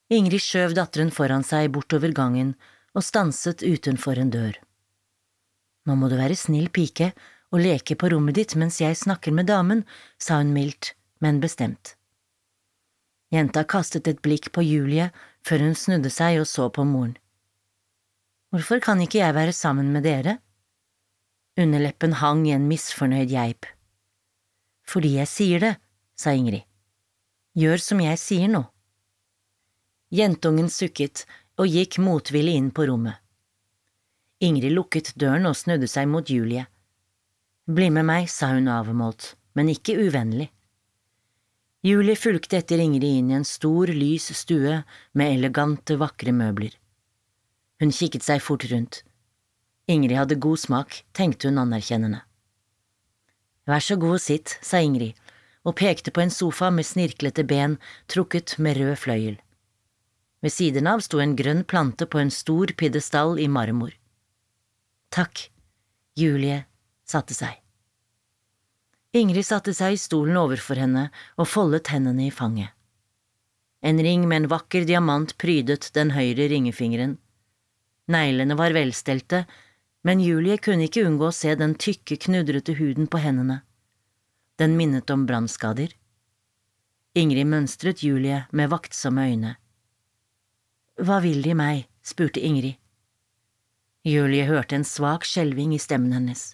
Ingrid skjøv datteren foran seg bortover gangen og stanset utenfor en dør. Nå må du være snill pike og leke på rommet ditt mens jeg snakker med damen, sa hun mildt, men bestemt. Jenta kastet et blikk på Julie før hun snudde seg og så på moren. Hvorfor kan ikke jeg være sammen med dere? Underleppen hang i en misfornøyd geip. Fordi jeg sier det, sa Ingrid. Gjør som jeg sier nå. Jentungen sukket og gikk motvillig inn på rommet. Ingrid lukket døren og snudde seg mot Julie. Bli med meg, sa hun avmålt, men ikke uvennlig. Julie fulgte etter Ingrid inn i en stor, lys stue med elegante, vakre møbler. Hun kikket seg fort rundt. Ingrid hadde god smak, tenkte hun anerkjennende. Vær så god og sitt, sa Ingrid, og pekte på en sofa med snirklete ben trukket med rød fløyel. Ved siden av sto en grønn plante på en stor piedestall i marmor. Takk, Julie satte seg. Ingrid satte seg i stolen overfor henne og foldet hendene i fanget. En ring med en vakker diamant prydet den høyre ringefingeren. Neglene var velstelte, men Julie kunne ikke unngå å se den tykke, knudrete huden på hendene. Den minnet om brannskader. Ingrid mønstret Julie med vaktsomme øyne. Hva vil de meg? Spurte Ingrid. Julie hørte en svak skjelving i stemmen hennes.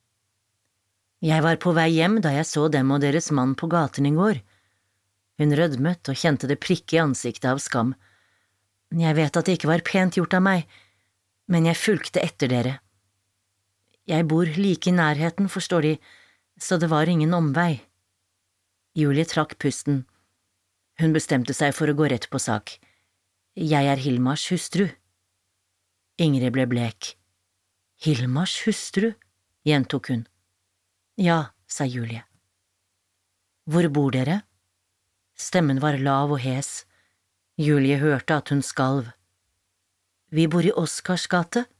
Jeg var på vei hjem da jeg så dem og deres mann på gaten i går. Hun rødmet og kjente det prikke i ansiktet av skam. Jeg vet at det ikke var pent gjort av meg, men jeg fulgte etter dere. Jeg bor like i nærheten, forstår de, så det var ingen omvei. Julie trakk pusten. Hun bestemte seg for å gå rett på sak. Jeg er Hilmars hustru. Ingrid ble blek. Hilmars hustru, gjentok hun. Ja, sa Julie. Hvor bor dere? Stemmen var lav og hes. Julie hørte at hun skalv. Vi bor i Oscars gate,